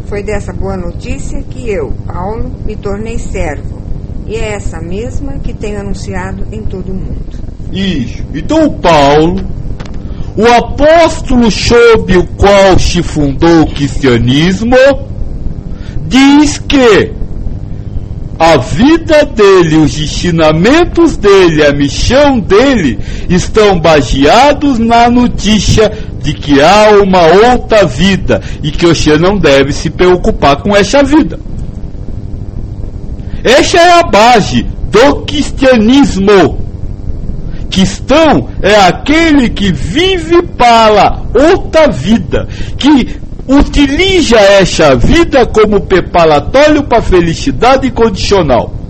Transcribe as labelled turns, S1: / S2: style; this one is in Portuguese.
S1: Foi dessa boa notícia que eu, Paulo, me tornei servo. E é essa mesma que tenho anunciado em todo o mundo.
S2: Isso. Então Paulo, o apóstolo sob o qual se fundou o cristianismo, diz que a vida dele, os ensinamentos dele, a missão dele estão baseados na notícia de que há uma outra vida e que você não deve se preocupar com essa vida. Essa é a base do cristianismo. Cristão é aquele que vive para outra vida, que utiliza essa vida como preparatório para a felicidade condicional.